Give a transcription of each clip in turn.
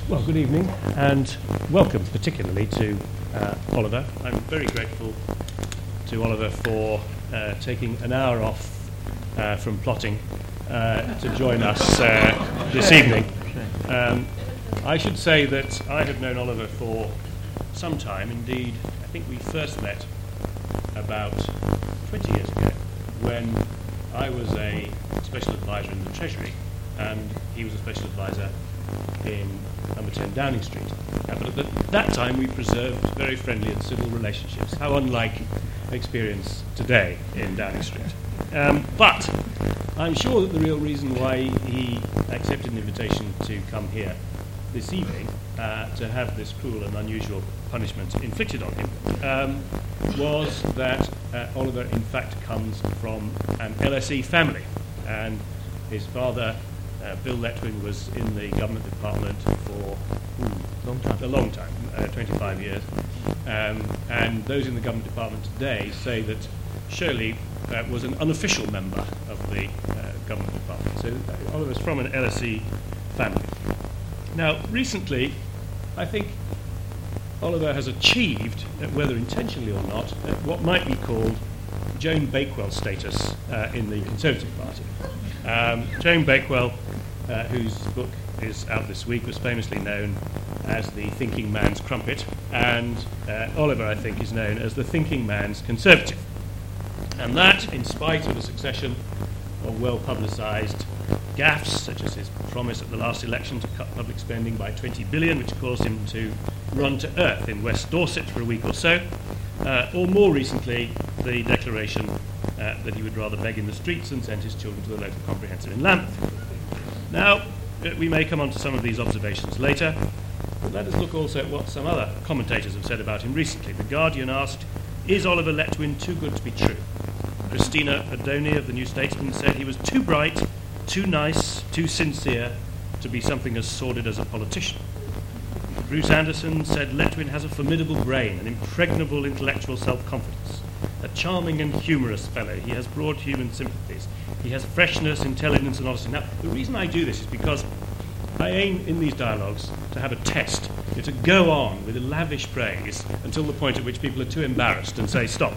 Well, good evening, and welcome particularly to Oliver. I'm very grateful to Oliver for taking an hour off from plotting to join us this evening. I should say that I have known Oliver for some time. Indeed, I think we first met about 20 years ago when I was a special advisor in the Treasury and he was a special advisor in number 10 Downing Street. But at that time we preserved very friendly and civil relationships. How unlike experience today in Downing Street. But I'm sure that the real reason why he accepted an invitation to come here this evening to have this cruel and unusual punishment inflicted on him was that Oliver in fact comes from an LSE family, and his father Bill Letwin was in the government department for a long time, 25 years. And those in the government department today say that Shirley was an unofficial member of the government department. So Oliver's from an LSE family. Now, recently, I think Oliver has achieved, whether intentionally or not, what might be called Joan Bakewell status in the Conservative Party. Joan Bakewell, whose book is out this week, was famously known as the thinking man's crumpet, and Oliver, I think, is known as the thinking man's conservative. And that, in spite of a succession of well-publicised gaffes, such as his promise at the last election to cut public spending by 20 billion, which caused him to run to earth in West Dorset for a week or so, or more recently, the declaration that he would rather beg in the streets than send his children to the local comprehensive in Lambeth. Now, we may come on to some of these observations later, but let us look also at what some other commentators have said about him recently. The Guardian asked, "Is Oliver Letwin too good to be true?" Christina Adoni of the New Statesman said he was too bright, too nice, too sincere to be something as sordid as a politician. Bruce Anderson said Letwin has a formidable brain, an impregnable intellectual self-confidence, a charming and humorous fellow. He has broad human sympathies. He has freshness, intelligence and honesty. Now, the reason I do this is because I aim in these dialogues to have a test, to go on with a lavish praise until the point at which people are too embarrassed and say stop.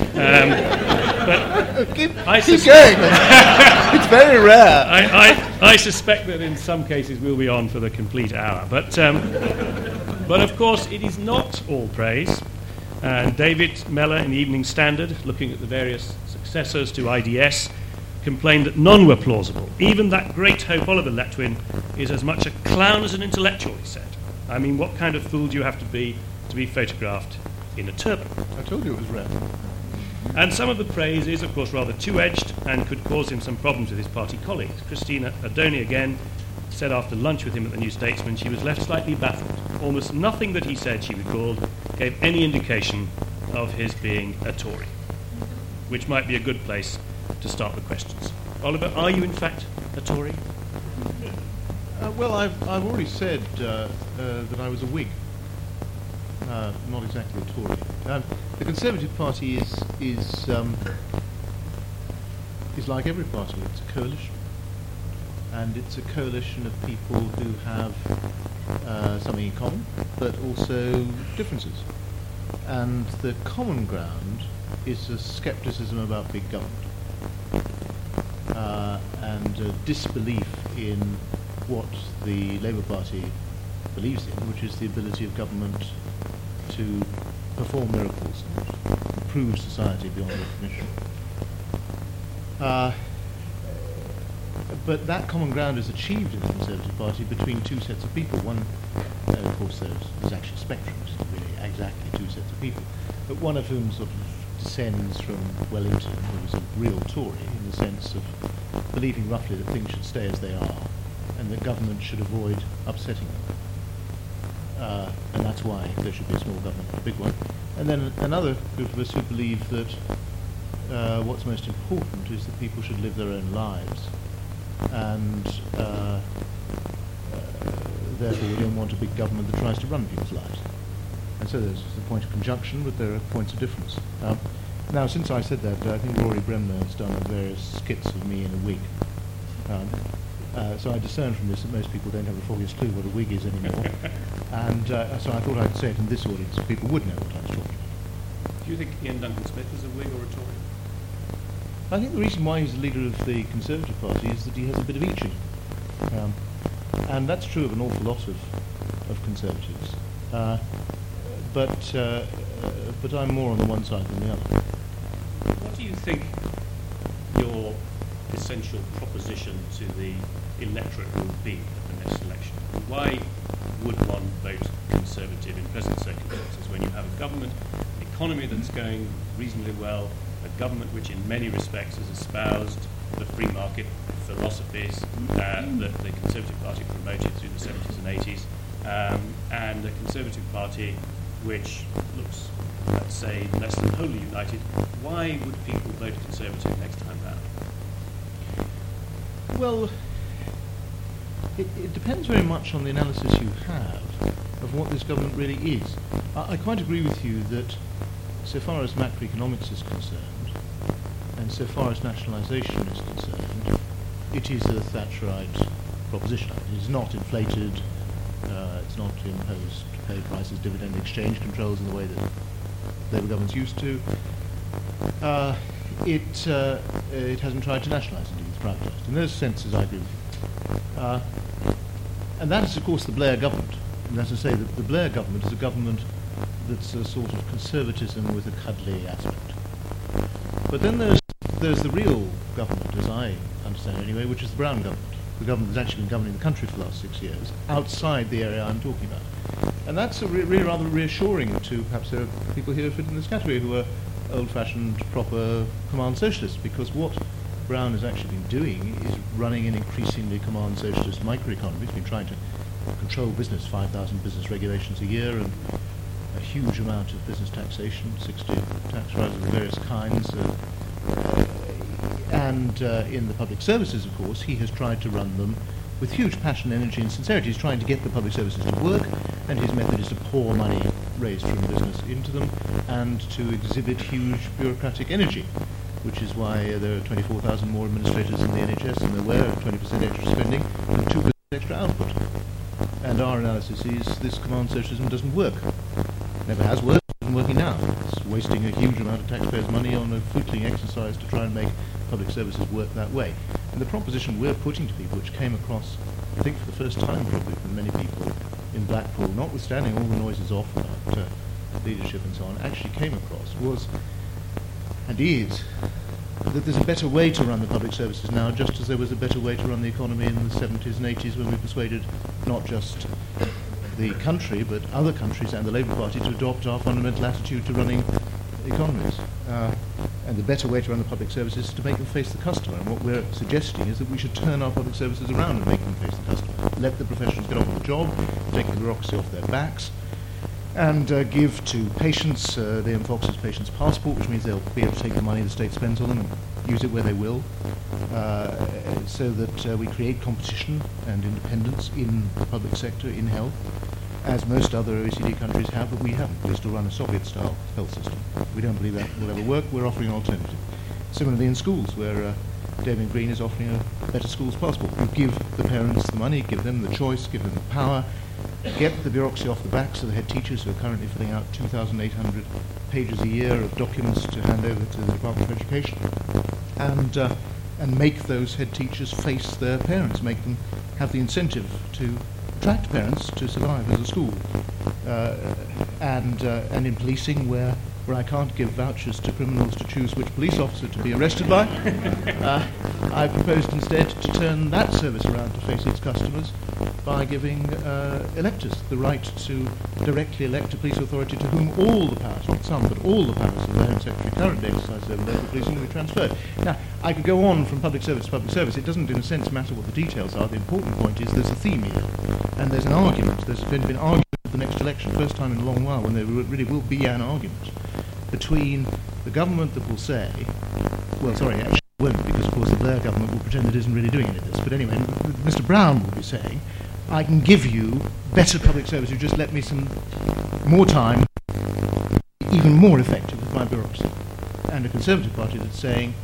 But keep going. It's very rare. I suspect that in some cases we'll be on for the complete hour. But of course it is not all praise. David Mellor in the Evening Standard, looking at the various successors to IDS, complained that none were plausible. Even that great hope Oliver Letwin is as much a clown as an intellectual, he said. I mean, what kind of fool do you have to be photographed in a turban? I told you it was rare. And some of the praise is, of course, rather two-edged and could cause him some problems with his party colleagues. Christina Adoni, again, said after lunch with him at the New Statesman she was left slightly baffled. Almost nothing that he said, she recalled, gave any indication of his being a Tory, which might be a good place to start the questions. Oliver, are you in fact a Tory? Well, I've already said that I was a Whig, not exactly a Tory. The Conservative Party is like every party. It's a coalition, and it's a coalition of people who have something in common, but also differences. And the common ground is a scepticism about big government. And a disbelief in what the Labour Party believes in, which is the ability of government to perform miracles and improve society beyond recognition. But that common ground is achieved in the Conservative Party between two sets of people. One, of course, there's actually a spectrum, it's not really exactly two sets of people, but one of whom sort of descends from Wellington, who was a real Tory in the sense of believing roughly that things should stay as they are and that government should avoid upsetting them. And that's why there should be a small government, a big one. And then another group of us who believe that what's most important is that people should live their own lives, and therefore we don't want a big government that tries to run people's lives. And so there's the point of conjunction, but there are points of difference. Now, since I said that, I think Rory Bremner has done various skits of me in a wig. So I discern from this that most people don't have the foggiest clue what a wig is anymore. And so I thought I'd say it in this audience so people would know what I was talking about. Do you think Ian Duncan Smith is a Whig or a Tory? I think the reason why he's the leader of the Conservative Party is that he has a bit of each in him. And that's true of an awful lot of Conservatives. But I'm more on the one side than the other. What do you think your essential proposition to the electorate will be at the next election? Why would one vote Conservative in present circumstances when you have a government, an economy that's going reasonably well, a government which in many respects has espoused the free market philosophies that the Conservative Party promoted through the 70s and 80s, and a Conservative Party which looks, let's say, less than wholly united? Why would people vote Conservative next time round? Well, it depends very much on the analysis you have of what this government really is. I quite agree with you that so far as macroeconomics is concerned, and so far as nationalisation is concerned, it is a Thatcherite proposition. It is not inflated, it's not imposed pay prices, dividend exchange controls in the way that Labour governments used to. It hasn't tried to nationalise, indeed, it's privatised. In those senses, I agree with you. And that is, of course, the Blair government. And that's to say that the Blair government is a government that's a sort of conservatism with a cuddly aspect. But then there's the real government, as I understand it anyway, which is the Brown government, the government that's actually been governing the country for the last 6 years, outside the area I'm talking about. And that's really rather reassuring to, perhaps there are people here who fit in this category who are old-fashioned, proper command socialists, because what Brown has actually been doing is running an increasingly command socialist microeconomy. He's been trying to control business, 5,000 business regulations a year, and a huge amount of business taxation, 60 tax rises of various kinds. And in the public services, of course, he has tried to run them with huge passion, energy and sincerity. He's trying to get the public services to work, and his method is to pour money raised from business into them and to exhibit huge bureaucratic energy, which is why there are 24,000 more administrators in the NHS than there were, 20% extra spending and 2% extra output. And our analysis is this command socialism doesn't work. Never has worked, isn't working now. It's wasting a huge amount of taxpayers' money on a footling exercise to try and make public services work that way. And the proposition we're putting to people, which came across, I think for the first time probably from many people in Blackpool, notwithstanding all the noises off about leadership and so on, actually came across was, and is, that there's a better way to run the public services now, just as there was a better way to run the economy in the 70s and 80s when we persuaded not just the country, but other countries and the Labour Party to adopt our fundamental attitude to running economies. And the better way to run the public services is to make them face the customer. And what we're suggesting is that we should turn our public services around and make them face the customer. Let the professionals get on with the job, take the bureaucracy off their backs, and give to patients the M. Fox's Patient's Passport, which means they'll be able to take the money the state spends on them and use it where they will, so that we create competition and independence in the public sector, in health, as most other OECD countries have, but we haven't. We still run a Soviet-style health system. We don't believe that will ever work. We're offering an alternative. Similarly in schools, where David Green is offering a Better Schools Passport. We give the parents the money, give them the choice, give them the power, get the bureaucracy off the backs of the head teachers who are currently filling out 2,800 pages a year of documents to hand over to the Department of Education, and make those head teachers face their parents, make them have the incentive to attract parents to survive as a school. And in policing, where I can't give vouchers to criminals to choose which police officer to be arrested by, I proposed instead to turn that service around to face its customers by giving electors the right to directly elect a police authority to whom all the powers, not some, but all the powers of the Home Secretary currently exercised over local policing will be transferred. Now, I could go on from public service to public service. It doesn't, in a sense, matter what the details are. The important point is there's a theme here, and there's an argument. There's going to be an argument for the next election, first time in a long while, when there really will be an argument between the government that will say, well, sorry, actually it won't, because of course the Blair government will pretend it isn't really doing any of this. But anyway, Mr. Brown will be saying, I can give you better public service, you just let me some more time, even more effective with my bureaucracy. And a Conservative Party that's saying,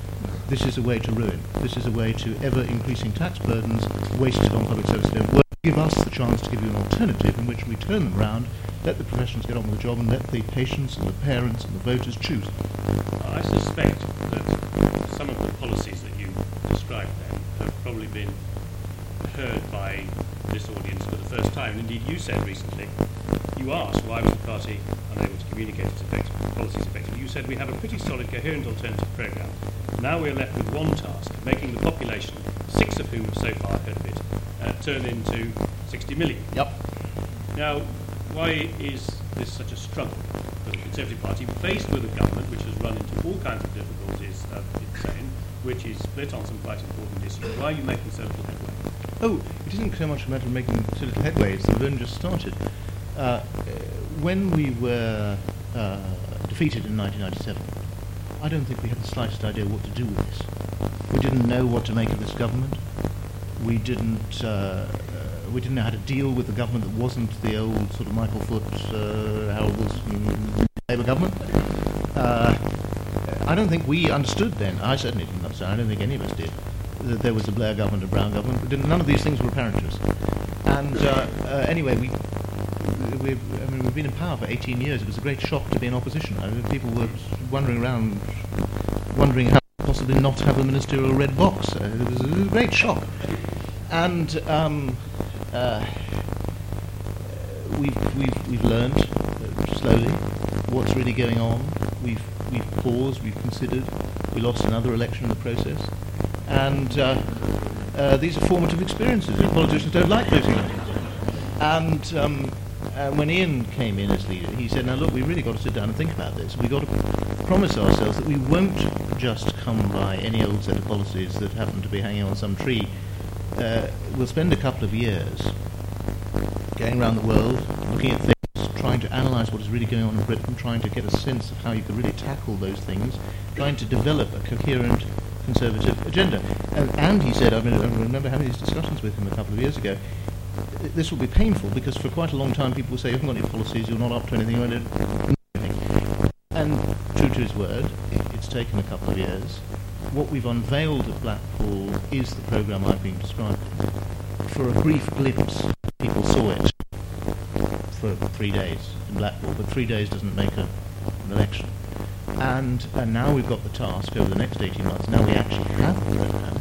this is a way to ruin. This is a way to ever-increasing tax burdens wasted on public service. Don't work. Give us the chance to give you an alternative in which we turn them round, let the professionals get on with the job, and let the patients and the parents and the voters choose. I suspect that some of the policies that you described then have probably been heard by this audience for the first time. Indeed, you said recently, you asked why was the party unable to communicate its policies effectively. You said we have a pretty solid, coherent alternative programme. Now we're left with one task, making the population, 6 of whom have so far heard of it, turn into 60 million. Yep. Now, why is this such a struggle for the Conservative Party, faced with a government which has run into all kinds of difficulties of its own, which is split on some quite important issues? Why are you making so little headway? Oh, it isn't so much a matter of making so little headway, it's that we've only just started. When we were defeated in 1997, I don't think we had the slightest idea what to do with this. We didn't know what to make of this government. We didn't know how to deal with the government that wasn't the old sort of Michael Foot, Harold Wilson Labour government. I don't think we understood then. I certainly didn't understand. I don't think any of us did. That there was a Blair government, a Brown government. None of these things were apparent to us. And anyway, we've been in power for 18 years. It was a great shock to be in opposition. I mean, people were wandering around, wondering how possibly not have a ministerial red box. It was a great shock. And we've learned slowly what's really going on. We've paused. We've considered. We lost another election in the process, and these are formative experiences. Politicians don't like losing elections. And when Ian came in as leader, he said, "Now look, we've really got to sit down and think about this. We've got to promise ourselves that we won't just come by any old set of policies that happen to be hanging on some tree. We'll spend a couple of years going around the world, looking at things, trying to analyse what is really going on in Britain, trying to get a sense of how you could really tackle those things, trying to develop a coherent Conservative agenda." And he said, I remember having these discussions with him a couple of years ago, this will be painful because for quite a long time people will say, "You haven't got any policies, you're not up to anything, you don't know anything." And true to his word, it's taken a couple of years. What we've unveiled at Blackpool is the programme I've been describing. For a brief glimpse, people saw it for 3 days in Blackpool, but 3 days doesn't make an election. And now we've got the task over the next 18 months. Now we actually have a programme.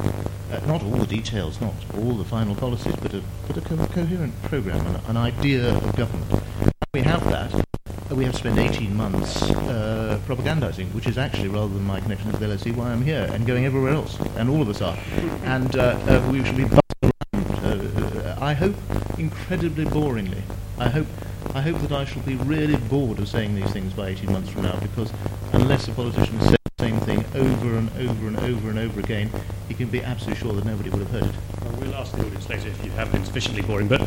Not all the details, not all the final policies, but a coherent programme, an idea of government. We have that. We have to spend 18 months propagandising, which is actually, rather than my connection with the LSE, why I'm here and going everywhere else, and all of us are. And we should be buzzing around. I hope incredibly boringly. I hope that I shall be really bored of saying these things by 18 months from now, because unless a politician says the same thing over and over and over and over again, you can be absolutely sure that nobody would have heard it. Well, we'll ask the audience later if you have been sufficiently boring, but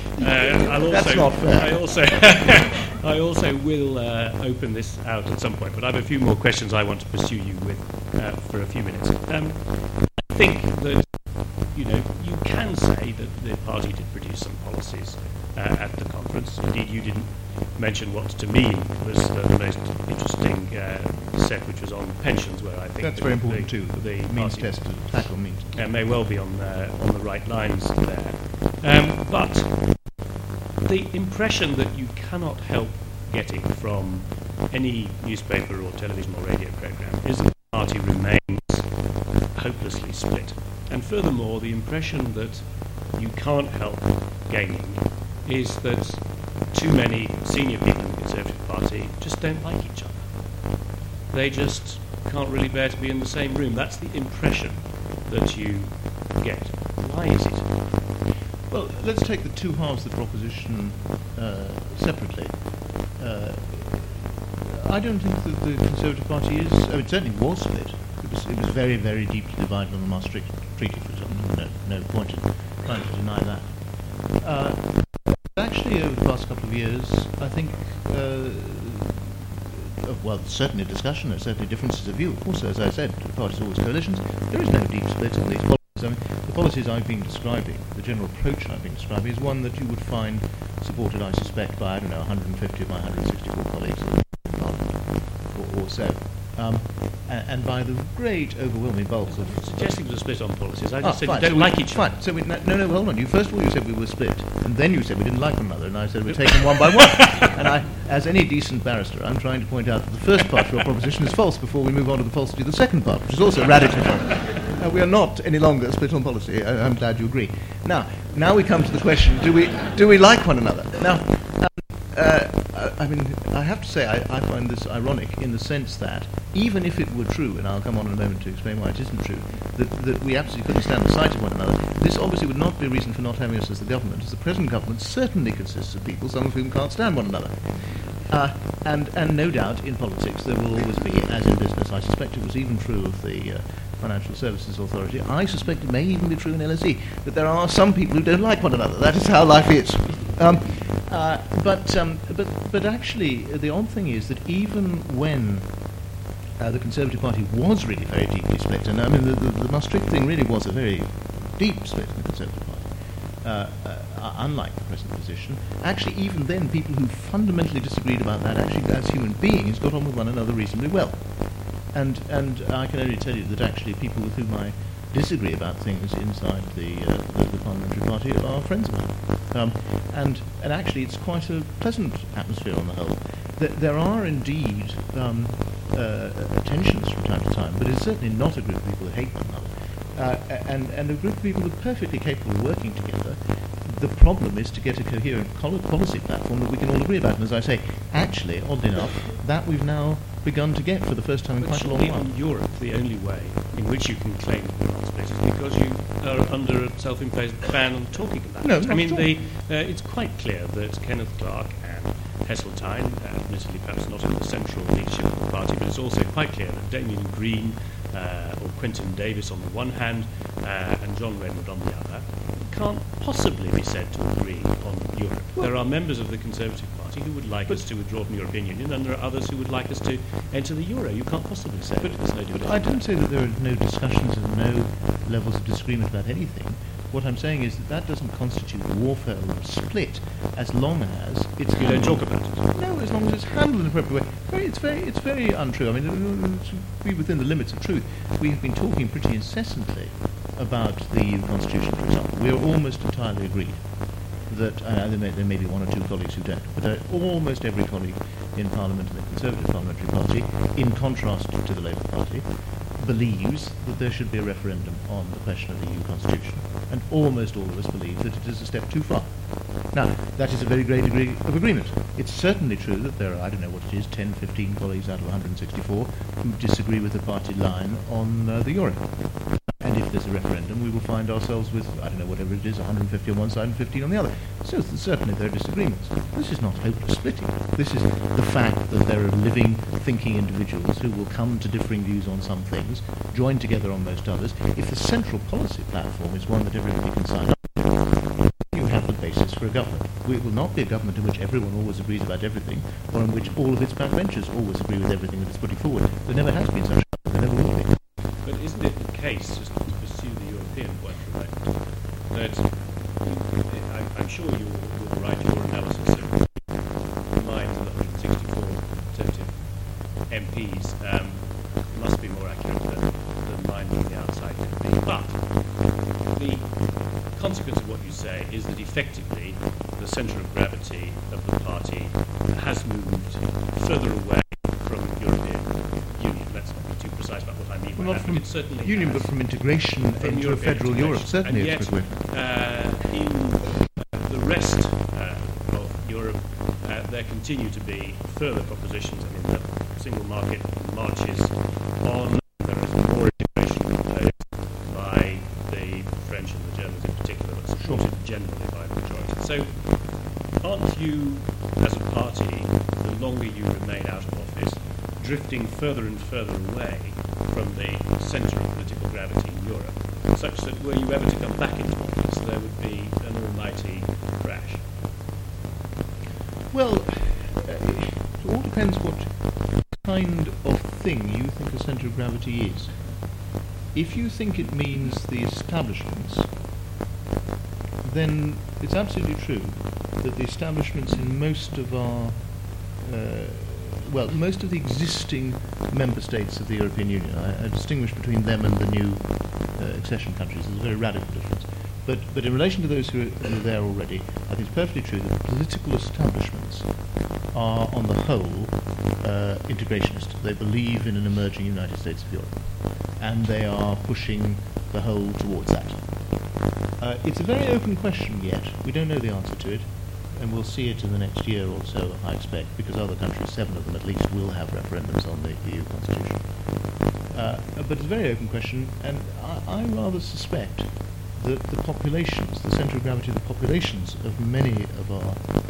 That's not fair. I also will open this out at some point, but I have a few more questions I want to pursue you with for a few minutes. I think that you can say that the party did produce some policies at the conference. Indeed, you didn't mention what to me was the most interesting set, which was on pensions, where I think that's very important too. The means test to tackle means. May well be on the right lines there, but the impression that you cannot help getting from any newspaper or television or radio programme is that the party remains hopelessly split. And furthermore, the impression that you can't help gaining is that too many senior people in the Conservative Party just don't like each other. They just can't really bear to be in the same room. That's the impression that you get. Why is it? Well, let's take the two halves of the proposition separately. I don't think that the Conservative Party is... it certainly was split. It was very, very deeply divided on the Maastricht Treaty, for example. No point in trying to deny that. Actually, over the past couple of years, I think, certainly a discussion, there's certainly differences of view. Of course, as I said, the party's always coalitions. There is no deep split on these policies. I mean, the policies I've been describing, the general approach I've been describing, is one that you would find supported, I suspect, by, 150 of my 164 colleagues in Parliament, or so. And by the great overwhelming bulk of... Suggesting it was a split on policies. I just said fine. we don't like each other. Fine. So no, hold on. First of all, you said we were split, and then you said we didn't like one another, and I said we're taken one by one. And I, as any decent barrister, I'm trying to point out that the first part of your proposition is false before we move on to the falsity of the second part, which is also radically false. We are not any longer split on policy. I'm glad you agree. Now we come to the question: do we like one another? Now, I mean, I have to say I find this ironic in the sense that even if it were true, and I'll come on in a moment to explain why it isn't true, that we absolutely couldn't stand the sight of one another, this obviously would not be a reason for not having us as the government, as the present government certainly consists of people, some of whom can't stand one another. And no doubt in politics there will always be, as in business, I suspect it was even true of the Financial Services Authority, I suspect it may even be true in LSE, that there are some people who don't like one another. That is how life is. But actually, the odd thing is that even when the Conservative Party was really very deeply split, and I mean the Maastricht thing really was a very deep split in the Conservative Party, unlike the present position, actually even then people who fundamentally disagreed about that actually as human beings got on with one another reasonably well. And I can only tell you that actually people with whom I disagree about things inside the parliamentary party are friends of mine. And actually it's quite a pleasant atmosphere on the whole. There are indeed tensions from time to time, but it's certainly not a group of people that hate one another. And a group of people who are perfectly capable of working together. The problem is to get a coherent policy platform that we can all agree about. And as I say, actually, oddly enough, that we've now begun to get for the first time in quite a long while. In Europe, the only way in which you can claim you're not split is because you are under a self-imposed ban on talking about it. I mean, it's quite clear that Kenneth Clarke and Heseltine, admittedly perhaps not in the central leadership of the party, but it's also quite clear that Damien Green or Quentin Davis on the one hand and John Redwood on the other can't possibly be said to agree on Europe. There are members of the Conservative Party who would like us to withdraw from the European Union, and there are others who would like us to enter the euro. You can't possibly say that there's no debate. But I didn't say that there are no discussions and no levels of disagreement about anything. What I'm saying is that doesn't constitute warfare or split as long as it's... You don't talk about it? No, as long as it's handled in an appropriate way. It's very untrue. I mean, to be within the limits of truth, we have been talking pretty incessantly about the EU Constitution, for example. We are almost entirely agreed that, there may be one or two colleagues who don't, but almost every colleague in Parliament and the Conservative Parliamentary Party, in contrast to the Labour Party, believes that there should be a referendum on the question of the EU Constitution. And almost all of us believe that it is a step too far. Now, that is a very great degree of agreement. It's certainly true that there are, I don't know what it is, 10, 15 colleagues out of 164 who disagree with the party line on the euro. And if there's a referendum, we will find ourselves with, I don't know, whatever it is, 150 on one side and 15 on the other. So certainly there are disagreements. This is not hopeless splitting. This is the fact that there are living, thinking individuals who will come to differing views on some things, join together on most others. If the central policy platform is one that everybody can sign up to, you have the basis for a government. It will not be a government in which everyone always agrees about everything, or in which all of its backbenchers always agree with everything that it's putting forward. There never has been such a government. There never will be. But isn't it the case, just to pursue the European point for a moment, that I'm sure you'll write your analysis of the minds of the 164 Conservative MPs must be more accurate than mine from the outside can be. But the consequence of what you say is that effectively the centre of gravity of the party has moved further away from European Union. Let's not be too precise about what I mean by Not that, from but it certainly Union, has. but from integration From into a European federal integration. Europe. Certainly And it's yet, a good way. in the rest of Europe, there continue to be further propositions. I mean, the single market marches on. There is more integration proposed by the French and the Germans in particular, but supported generally by the majority. So, aren't you, as a party, the longer you remain out of office, drifting further and further away from the centre of political gravity in Europe, such that were you ever to come back into office, there would be an almighty crash? Well, it all depends what kind of thing you think a centre of gravity is. If you think it means the establishments, then it's absolutely true that the establishments in most of our well, most of the existing member states of the European Union. I distinguish between them and the new accession countries. There's a very radical difference. But in relation to those who are there already, I think it's perfectly true that the political establishments are, on the whole, integrationist. They believe in an emerging United States of Europe, and they are pushing the whole towards that. It's a very open question yet. We don't know the answer to it, and we'll see it in the next year or so, I expect, because other countries, 7 of them at least, will have referendums on the EU constitution. But it's a very open question, and I rather suspect that the populations, the centre of gravity of the populations of many of our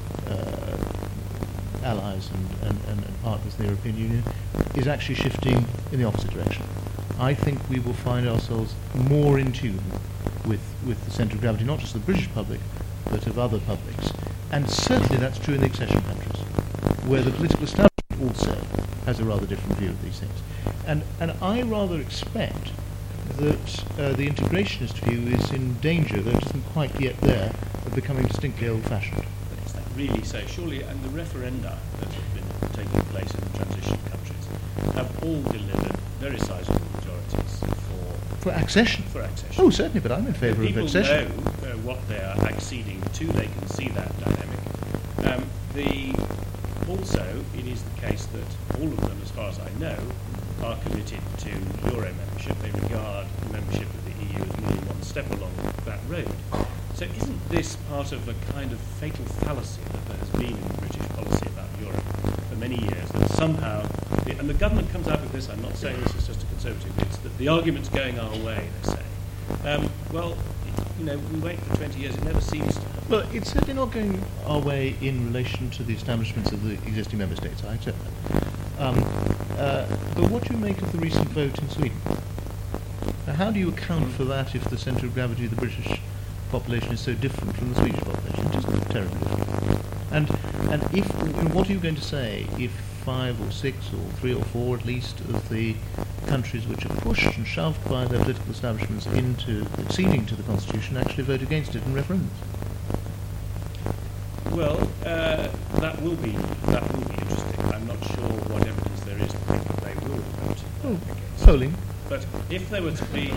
allies and partners in the European Union is actually shifting in the opposite direction. I think we will find ourselves more in tune with the centre of gravity, not just of the British public, but of other publics. And certainly that's true in the accession countries, where the political establishment also has a rather different view of these things. And I rather expect that the integrationist view is in danger, though it isn't quite yet there, of becoming distinctly old-fashioned. But is that really so? Surely, and the referenda that have been taking place in the transition countries have all delivered very sizable majorities for accession. For accession. Oh, certainly, but I'm in favour of accession. People know what they are acceding to. They can see that dynamic. Also, it is the case that all of them, as far as I know, are committed to Euro membership. They regard the membership of the EU as merely one step along that road. So isn't this part of a kind of fatal fallacy that there has been in British policy about Europe for many years, that somehow, and the government comes out with this, I'm not saying this is just a conservative, it's that the argument's going our way, they say. We wait for 20 years, it never seems to. Well, it's certainly not going our way in relation to the establishments of the existing member states, I accept that. But what do you make of the recent vote in Sweden? Now, how do you account for that if the centre of gravity of the British population is so different from the Swedish population? It isn't terribly different. And what are you going to say if 5 or 6 or 3 or 4 at least of the countries which are pushed and shoved by their political establishments into acceding to the constitution actually vote against it in referendums? Well, that will be interesting. I'm not sure what evidence there is to think that they will vote against. Polling. But if there were to be,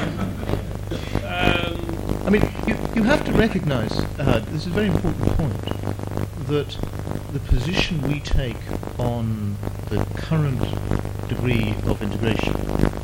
I mean, you have to recognise, this is a very important point, that the position we take on the current degree of integration,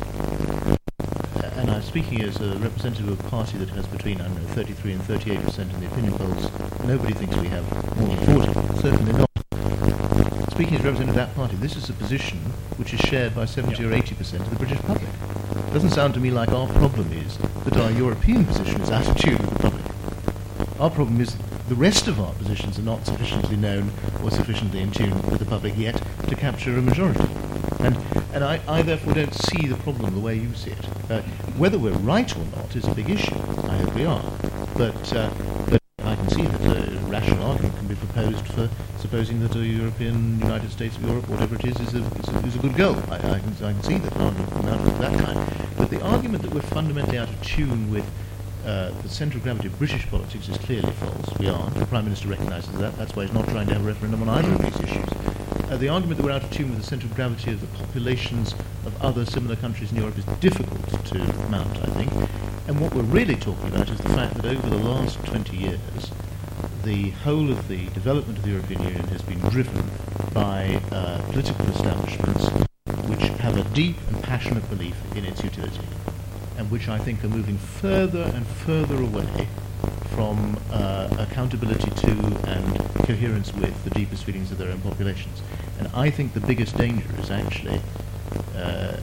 and I'm speaking as a representative of a party that has between, 33 and 38% in the opinion polls. Nobody thinks we have more than 40, certainly not. Speaking as a representative of that party, this is a position which is shared by 70 or 80% of the British public. It doesn't sound to me like our problem is that our European position is out of tune with the public. Our problem is the rest of our positions are not sufficiently known or sufficiently in tune with the public yet to capture a majority. And I therefore don't see the problem the way you see it. Whether we're right or not is a big issue. I hope we are. But I can see that a rational argument can be proposed for supposing that a European United States of Europe, whatever it is a good goal. I can see that argument of that kind. But the argument that we're fundamentally out of tune with the centre of gravity of British politics is clearly false. We aren't. The Prime Minister recognises that. That's why he's not trying to have a referendum on either of these issues. The argument that we're out of tune with the centre of gravity of the populations of other similar countries in Europe is difficult to mount, I think. And what we're really talking about is the fact that over the last 20 years, the whole of the development of the European Union has been driven by political establishments which have a deep and passionate belief in its utility, and which I think are moving further and further away from accountability to and coherence with the deepest feelings of their own populations. And I think the biggest danger is actually that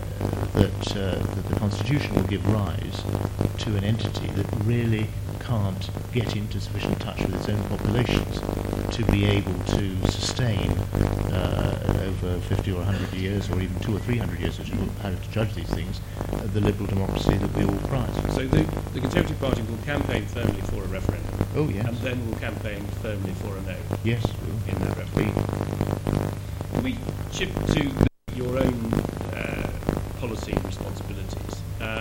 the Constitution will give rise to an entity that really can't get into sufficient touch with its own populations to be able to sustain over 50 or 100 years, or even 200 or 300 years, which is how to judge these things, the liberal democracy that we all prize. So the Conservative Party will campaign firmly for a referendum. Oh, yes. And then will campaign firmly for a no. Yes. In that referendum. We chip to your own policy responsibilities.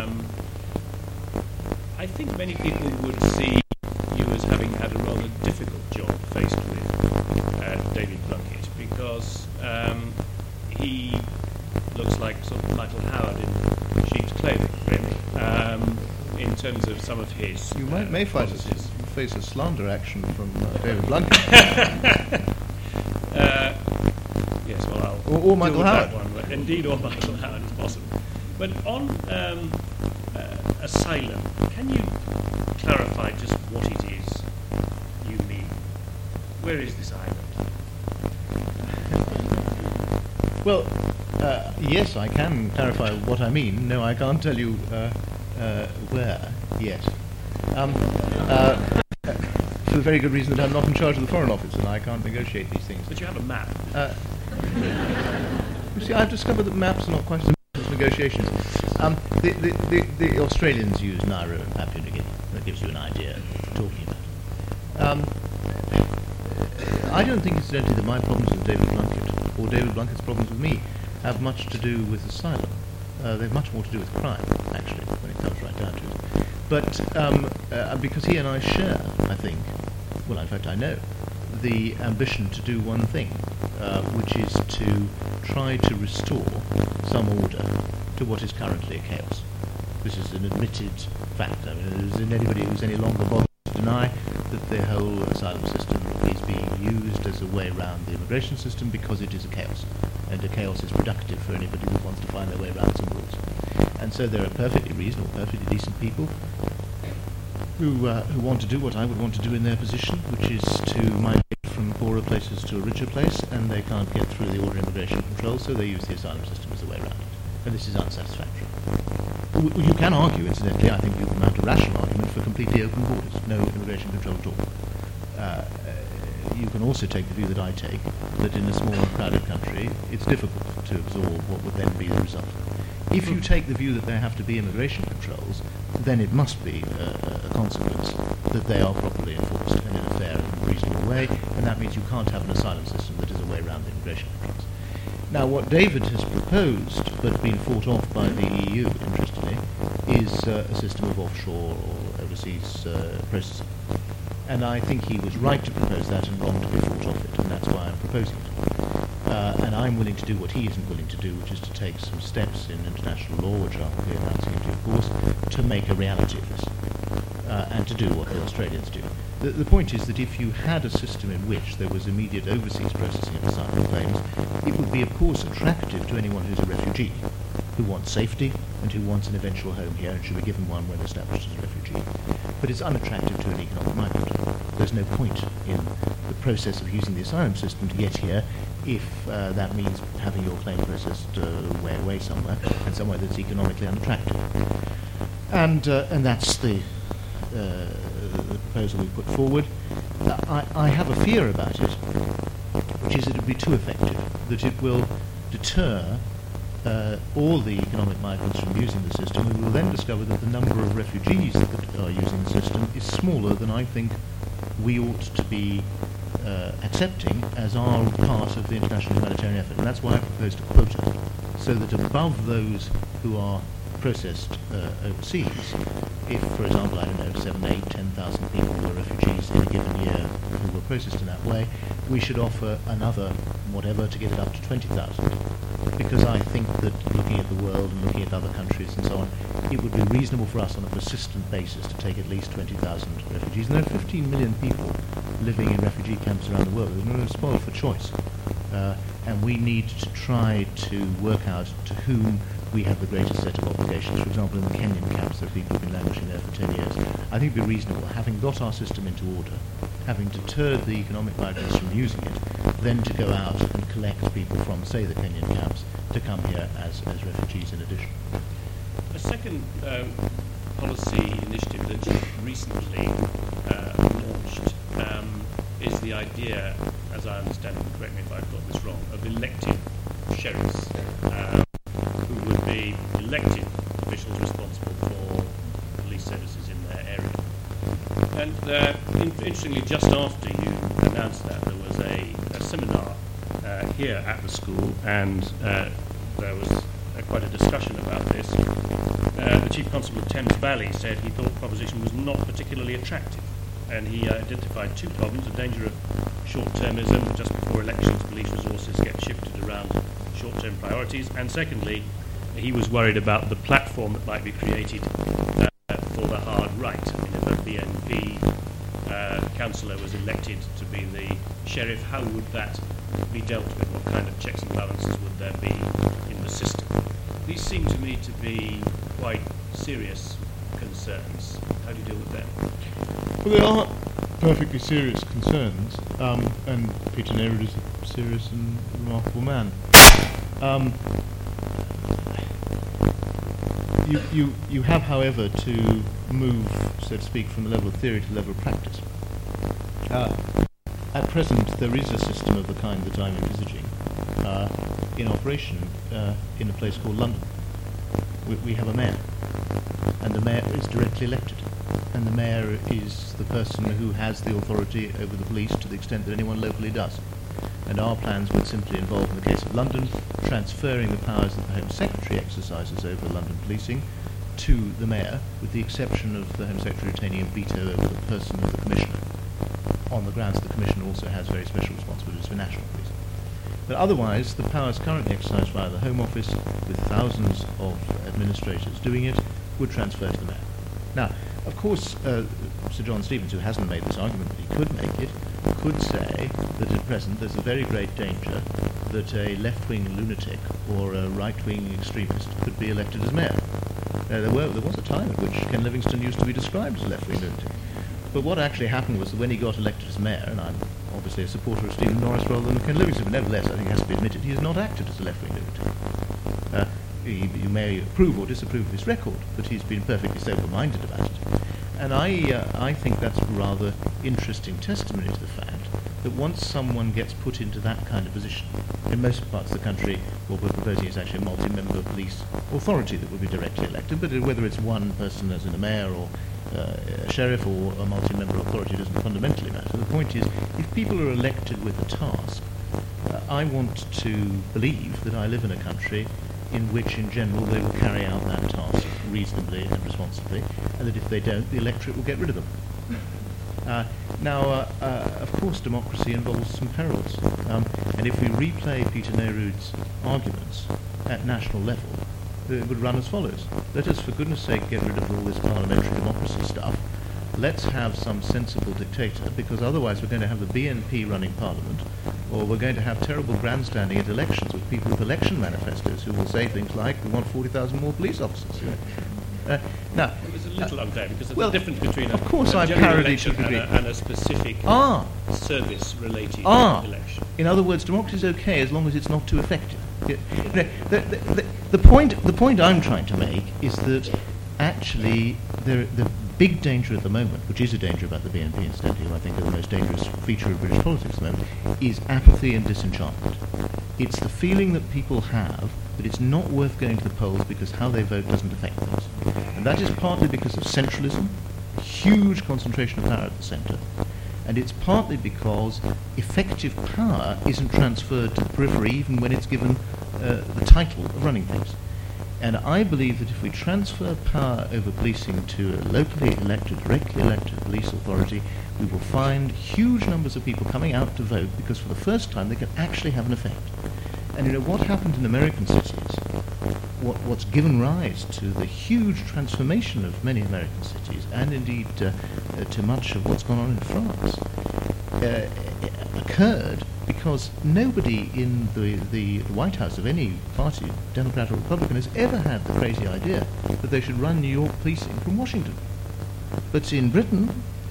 I think many people would see you as having had a rather difficult job faced with David Plunkett, because some of his You may policies. face a slander action from David Blunkett. Yes, well, I'll Or Michael deal with that Howard. one. Indeed, or Michael Howard is possible. But on asylum, can you clarify just what it is you mean? Where is this island? Well, yes, I can clarify what I mean. No, I can't tell you where yet. For the very good reason that I'm not in charge of the Foreign Office and I can't negotiate these things. But you have a map. You see, I've discovered that maps are not quite as important as negotiations. The Australians use Nauru and Papua New Guinea. That gives you an idea of what we're talking about. I don't think, incidentally, that my problems with David Blunkett or David Blunkett's problems with me have much to do with asylum. They have much more to do with crime, actually, when it comes right down to it. But because he and I share, I think, well, in fact, I know, the ambition to do one thing, which is to try to restore some order to what is currently a chaos. This is an admitted fact. I mean, isn't anybody who's any longer bothered to deny that the whole asylum system is being used as a way around the immigration system because it is a chaos. And a chaos is productive for anybody who wants to find their way around some rules. And so there are perfectly reasonable, perfectly decent people who want to do what I would want to do in their position, which is to migrate from poorer places to a richer place, and they can't get through the order immigration control, so they use the asylum system as a way around it. And this is unsatisfactory. You can argue, incidentally, I think you can mount a rational argument for completely open borders, no immigration control at all. You can also take the view that I take, that in a small and crowded country, it's difficult to absorb what would then be the result. If you take the view that there have to be immigration controls, then it must be a consequence that they are properly enforced and in a fair and reasonable way, and that means you can't have an asylum system that is a way around the immigration controls. Now, what David has proposed, but been fought off by the EU, interestingly, is a system of offshore or overseas processing. And I think he was right to propose that and wrong to be fought off it, and that's why I'm proposing it. And I'm willing to do what he isn't willing to do, which is to take some steps in international law, which I'll be announcing in due course, to make a reality of this, and to do what the Australians do. The point is that if you had a system in which there was immediate overseas processing of asylum claims, it would be, of course, attractive to anyone who's a refugee, who wants safety and who wants an eventual home here and should be given one when established as a refugee. But it's unattractive to an economic migrant. There's no point in the process of using the asylum system to get here if that means having your claim processed way somewhere, and somewhere that's economically unattractive. And that's the proposal we put forward. I have a fear about it, which is that it will be too effective, that it will deter all the economic migrants from using the system. We will then discover that the number of refugees that are using the system is smaller than I think we ought to be accepting as our part of the international humanitarian effort. And that's why I proposed a quota, so that above those who are processed overseas, if, for example, I don't know, 7, 8, 10,000 people were refugees in a given year who were processed in that way, we should offer another whatever to get it up to 20,000. Because I think that looking at the world and looking at other countries and so on, it would be reasonable for us on a persistent basis to take at least 20,000 refugees. And there are 15 million people living in refugee camps around the world. There's no spoil for choice. And we need to try to work out to whom we have the greatest set of obligations. For example, in the Kenyan camps, there are people who have been languishing there for 10 years. I think it would be reasonable, having got our system into order, having deterred the economic migrants from using it, then to go out and collect people from, say, the Kenyan camps to come here as refugees in addition. A second policy initiative that you recently launched is the idea, as I understand it, correct me if I've got this wrong, of elected sheriffs who would be elected officials responsible for police services in their area. And interestingly, just after you announced that, there was a seminar here at the school, and there was quite a discussion about this. The Chief Constable of Thames Valley said he thought the proposition was not particularly attractive, and he identified two problems: the danger of short-termism, just before elections police resources get shifted around short-term priorities, and secondly, he was worried about the platform that might be created for the hard right. right? I mean, if a BNP councillor was elected to be the sheriff, how would that be dealt with? What kind of checks and balances would there be in the system? These seem to me to be quite serious concerns. How do you deal with them? Well, they are perfectly serious concerns, and Peter Neyrud is a serious and remarkable man. You have, however, to move, so to speak, from the level of theory to the level of practice. At present, there is a system of the kind that I'm envisaging in operation in a place called London. We have a mayor, and the mayor is directly elected. And the mayor is the person who has the authority over the police to the extent that anyone locally does. And our plans would simply involve, in the case of London, transferring the powers that the Home Secretary exercises over London policing to the mayor, with the exception of the Home Secretary retaining a veto over the person of the Commissioner, on the grounds that the Commissioner also has very special responsibilities for national policing. But otherwise, the powers currently exercised by the Home Office, with thousands of administrators doing it, would transfer to the mayor. Now, of course, Sir John Stevens, who hasn't made this argument but he could make it, could say that at present there's a very great danger that a left-wing lunatic or a right-wing extremist could be elected as mayor. There was a time at which Ken Livingstone used to be described as a left-wing lunatic. But what actually happened was that when he got elected as mayor, and I'm obviously a supporter of Stephen Norris rather than Ken Livingstone, but nevertheless I think it has to be admitted, he has not acted as a left-wing lunatic. You may approve or disapprove of his record, but he's been perfectly sober-minded about it. And I think that's a rather interesting testimony to the fact that once someone gets put into that kind of position, in most parts of the country, what we're proposing is actually a multi-member police authority that will be directly elected, but whether it's one person as in a mayor or a sheriff or a multi-member authority doesn't fundamentally matter. The point is, if people are elected with a task, I want to believe that I live in a country in which, in general, they will carry out that task reasonably and responsibly, and that if they don't, the electorate will get rid of them. Now, of course, democracy involves some perils, and if we replay Peter Neyrud's arguments at national level, it would run as follows. Let us, for goodness sake, get rid of all this parliamentary democracy stuff. Let's have some sensible dictator, because otherwise we're going to have the BNP running Parliament, or we're going to have terrible grandstanding at elections with people with election manifestos who will say things like, we want 40,000 more police officers. Now, it was a little unfair because there's a difference between of course a general election and a specific service-related election. In other words, democracy is okay as long as it's not too effective. The point I'm trying to make is that actually the big danger at the moment, which is a danger about the BNP incidentally, I think is the most dangerous feature of British politics at the moment, is apathy and disenchantment. It's the feeling that people have that it's not worth going to the polls because how they vote doesn't affect things. And that is partly because of centralism, huge concentration of power at the centre, and it's partly because effective power isn't transferred to the periphery even when it's given the title of running things. And I believe that if we transfer power over policing to a locally elected, directly elected police authority, we will find huge numbers of people coming out to vote because for the first time they can actually have an effect. And you know what happened in American cities, what's given rise to the huge transformation of many American cities, and indeed to much of what's gone on in France, occurred because nobody in the White House of any party, Democrat or Republican, has ever had the crazy idea that they should run New York policing from Washington. But in Britain,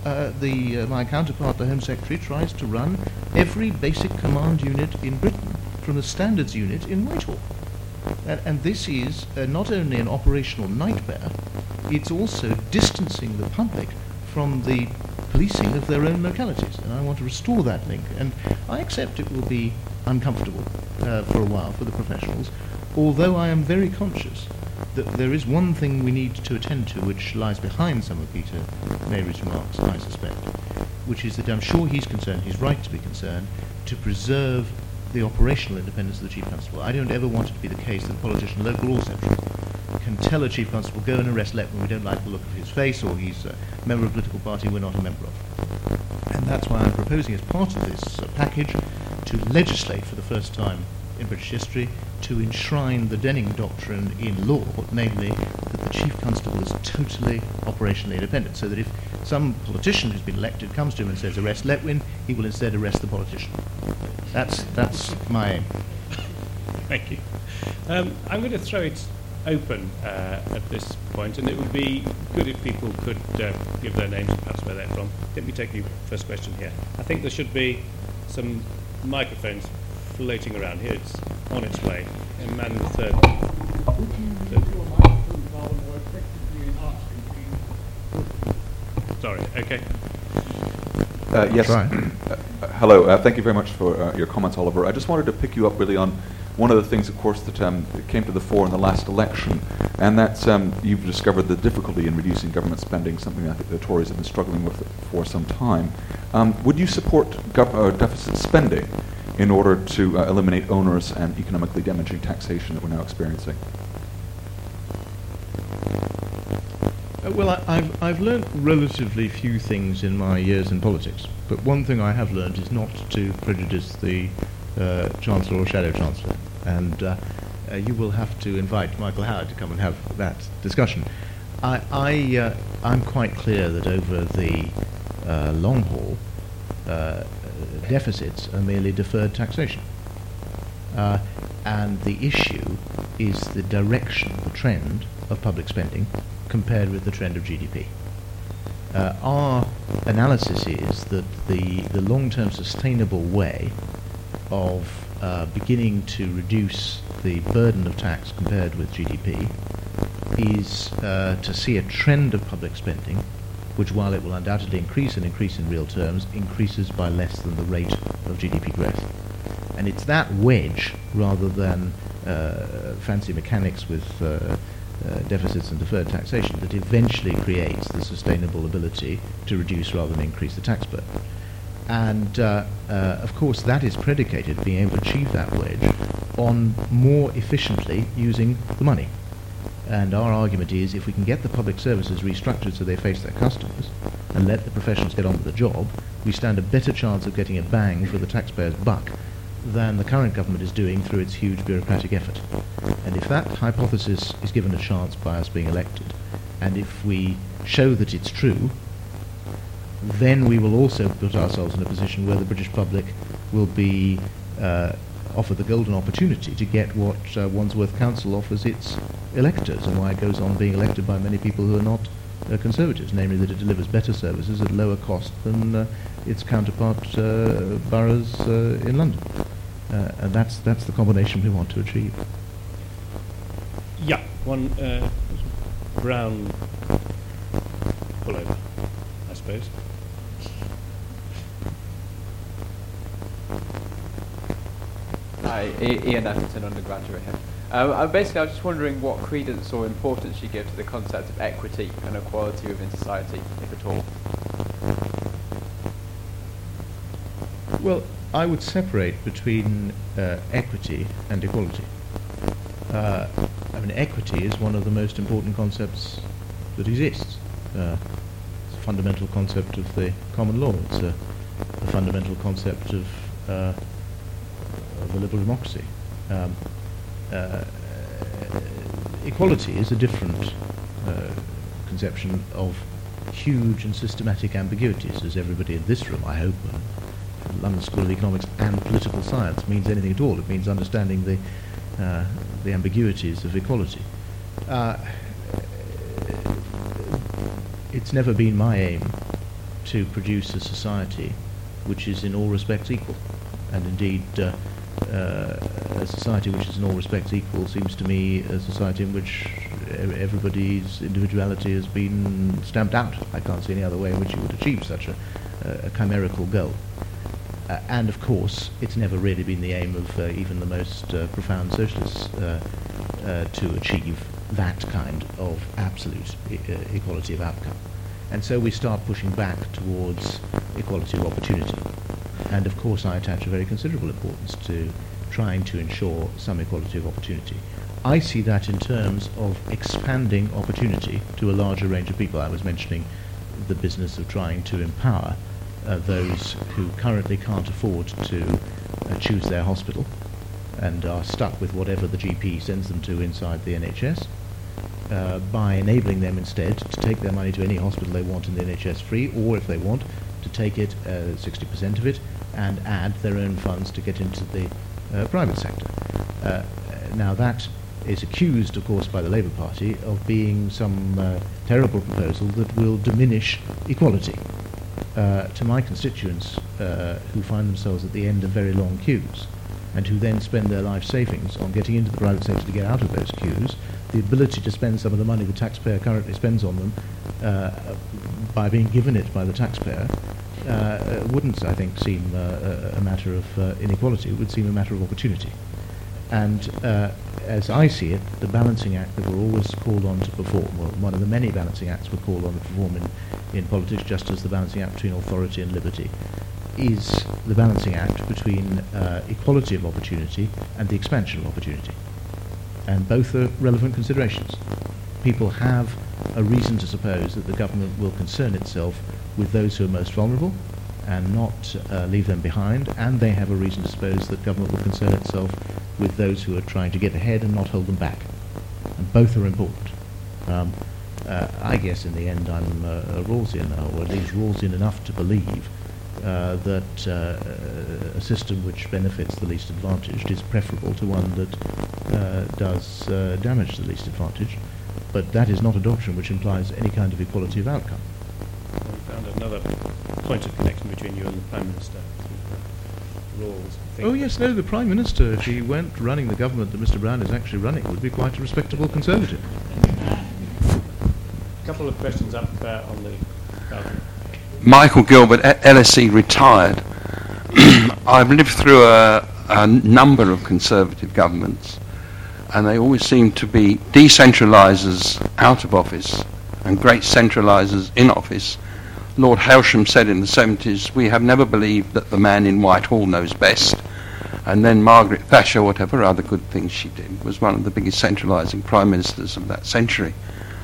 my counterpart, the Home Secretary, tries to run every basic command unit in Britain from the standards unit in Whitehall. And this is not only an operational nightmare, it's also distancing the public from the policing of their own localities. And I want to restore that link. And I accept it will be uncomfortable for a while for the professionals, although I am very conscious that there is one thing we need to attend to which lies behind some of Peter Neyrud's remarks, I suspect, which is that I'm sure he's concerned, he's right to be concerned, to preserve the operational independence of the Chief Constable. I don't ever want it to be the case that a politician, local or central, can tell a Chief Constable, go and arrest Let when we don't like the look of his face, or he's a member of a political party we're not a member of. And that's why I'm proposing as part of this package to legislate for the first time in British history to enshrine the Denning Doctrine in law, namely that the chief constable is totally operationally independent, so that if some politician who's been elected comes to him and says arrest Letwin, he will instead arrest the politician. That's my aim. Thank you. I'm going to throw it open at this point, and it would be good if people could give their names and perhaps where they're from. Let me take the first question here. I think there should be some microphones floating around here. It's on its way. And man in the third. Sorry, okay. Yes. Hello. Thank you very much for your comments, Oliver. I just wanted to pick you up really on one of the things, of course, that came to the fore in the last election, and that's you've discovered the difficulty in reducing government spending, something I think the Tories have been struggling with for some time. Would you support deficit spending in order to eliminate onerous and economically damaging taxation that we're now experiencing? Well, I've learnt relatively few things in my years in politics, but one thing I have learnt is not to prejudice the Chancellor or Shadow Chancellor, and you will have to invite Michael Howard to come and have that discussion. I'm quite clear that over the long haul, deficits are merely deferred taxation, and the issue is the direction, the trend of public spending compared with the trend of GDP. Our analysis is that the long-term sustainable way of beginning to reduce the burden of tax compared with GDP is to see a trend of public spending which, while it will undoubtedly increase in real terms, increases by less than the rate of GDP growth. And it's that wedge, rather than fancy mechanics with deficits and deferred taxation, that eventually creates the sustainable ability to reduce rather than increase the tax burden. And of course that is predicated, being able to achieve that wedge, on more efficiently using the money. And our argument is, if we can get the public services restructured so they face their customers and let the professionals get on with the job, we stand a better chance of getting a bang for the taxpayer's buck than the current government is doing through its huge bureaucratic effort. And if that hypothesis is given a chance by us being elected, and if we show that it's true, then we will also put ourselves in a position where the British public will be offered the golden opportunity to get what Wandsworth Council offers its electors, and why it goes on being elected by many people who are not Conservatives, namely that it delivers better services at lower cost than its counterpart boroughs in London. And that's the combination we want to achieve. Yeah, one brown pullover, I suppose. Hi, Ian Atherton, undergraduate here. Basically, I was just wondering what credence or importance you give to the concept of equity and equality within society, if at all. Well, I would separate between equity and equality. I mean, equity is one of the most important concepts that exists. It's a fundamental concept of the common law. It's a fundamental concept of a liberal democracy. Equality is a different conception of huge and systematic ambiguities, as everybody in this room, I hope, London School of Economics and political science means anything at all. It means understanding the ambiguities of equality. It's never been my aim to produce a society which is in all respects equal, and indeed a society which is in all respects equal seems to me a society in which everybody's individuality has been stamped out. I can't see any other way in which you would achieve such a chimerical goal. And of course, it's never really been the aim of even the most profound socialists to achieve that kind of absolute equality of outcome. And so we start pushing back towards equality of opportunity. And of course I attach a very considerable importance to trying to ensure some equality of opportunity. I see that in terms of expanding opportunity to a larger range of people. I was mentioning the business of trying to empower those who currently can't afford to choose their hospital and are stuck with whatever the GP sends them to inside the NHS, by enabling them instead to take their money to any hospital they want in the NHS free, or if they want, to take it, 60% of it, and add their own funds to get into the private sector. Now that is accused, of course, by the Labour Party of being some terrible proposal that will diminish equality. To my constituents who find themselves at the end of very long queues and who then spend their life savings on getting into the private sector to get out of those queues, the ability to spend some of the money the taxpayer currently spends on them by being given it by the taxpayer wouldn't, I think, seem a matter of inequality. It would seem a matter of opportunity. And as I see it, the balancing act that we're always called on to perform, well, one of the many balancing acts we're called on to perform in politics, just as the balancing act between authority and liberty, is the balancing act between equality of opportunity and the expansion of opportunity. And both are relevant considerations. People have a reason to suppose that the government will concern itself with those who are most vulnerable and not leave them behind, and they have a reason to suppose that government will concern itself with those who are trying to get ahead and not hold them back. And both are important. I guess in the end I'm a Rawlsian, or at least Rawlsian enough to believe that a system which benefits the least advantaged is preferable to one that does damage the least advantaged. But that is not a doctrine which implies any kind of equality of outcome. We found another point of connection between you and the Prime Minister. Rawls. Oh yes, no, the Prime Minister, if he weren't running the government that Mr. Brown is actually running, would be quite a respectable Conservative. A couple of questions up on the balcony. Michael Gilbert, LSE, retired. I've lived through a number of Conservative governments, and they always seem to be decentralisers out of office and great centralisers in office. Lord Hailsham said in the 70s, "We have never believed that the man in Whitehall knows best." And then Margaret Thatcher, whatever other good things she did, was one of the biggest centralising prime ministers of that century.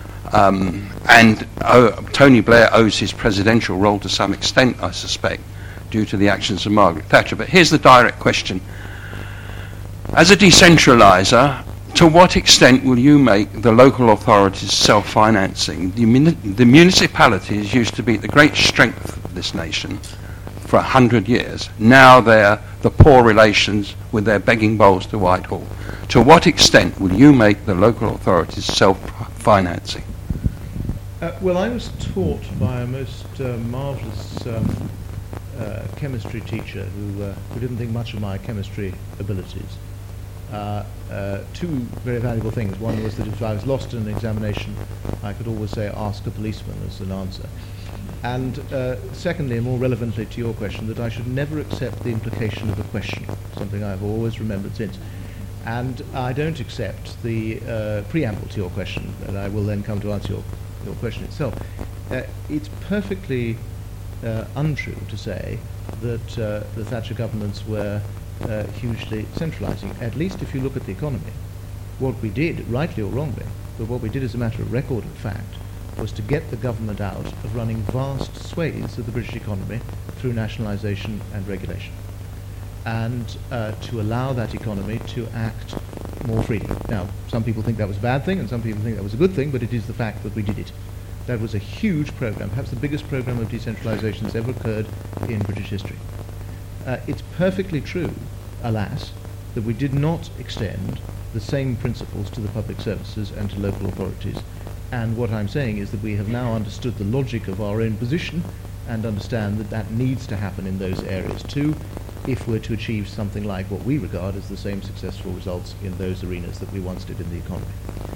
Tony Blair owes his presidential role to some extent, I suspect, due to the actions of Margaret Thatcher. But here's the direct question. As a decentraliser, to what extent will you make the local authorities self-financing? The municipalities used to be the great strength of this nation for 100 years. Now they're the poor relations with their begging bowls to Whitehall. To what extent will you make the local authorities self-financing? Well, I was taught by a most marvellous chemistry teacher who didn't think much of my chemistry abilities. Two very valuable things. One was that if I was lost in an examination, I could always say, "Ask a policeman," as an answer. And secondly, and more relevantly to your question, that I should never accept the implication of a question, something I've always remembered since. And I don't accept the preamble to your question, and I will then come to answer your question itself. It's perfectly untrue to say that the Thatcher governments were hugely centralising, at least if you look at the economy. What we did, rightly or wrongly, but what we did as a matter of record and fact, was to get the government out of running vast swathes of the British economy through nationalisation and regulation, and to allow that economy to act more freely. Now, some people think that was a bad thing, and some people think that was a good thing, but it is the fact that we did it. That was a huge programme, perhaps the biggest programme of decentralisation that's ever occurred in British history. It's perfectly true, alas, that we did not extend the same principles to the public services and to local authorities. And what I'm saying is that we have now understood the logic of our own position and understand that that needs to happen in those areas too, if we're to achieve something like what we regard as the same successful results in those arenas that we once did in the economy.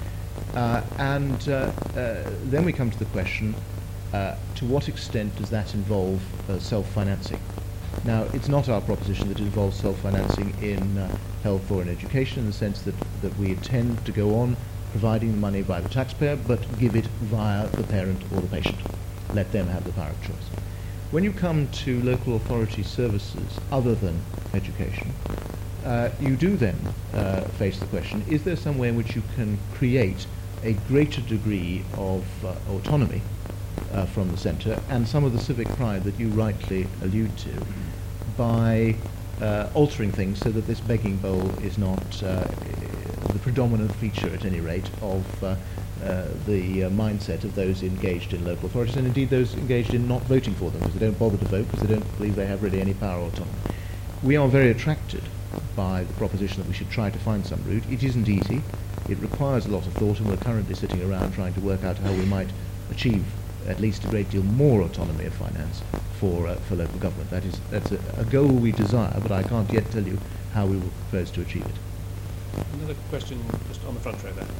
Then we come to the question, to what extent does that involve self-financing? Now, it's not our proposition that it involves self-financing in health or in education, in the sense that we intend to go on providing the money by the taxpayer, but give it via the parent or the patient. Let them have the power of choice. When you come to local authority services other than education, you do then face the question, is there some way in which you can create a greater degree of autonomy from the centre and some of the civic pride that you rightly allude to by altering things so that this begging bowl is not the predominant feature, at any rate, of the mindset of those engaged in local authorities, and indeed those engaged in not voting for them, because they don't bother to vote, because they don't believe they have really any power or autonomy. We are very attracted by the proposition that we should try to find some route. It isn't easy. It requires a lot of thought, and we're currently sitting around trying to work out how we might achieve at least a great deal more autonomy of finance for local government. That's a goal we desire, but I can't yet tell you how we will propose to achieve it. Another question just on the front row there.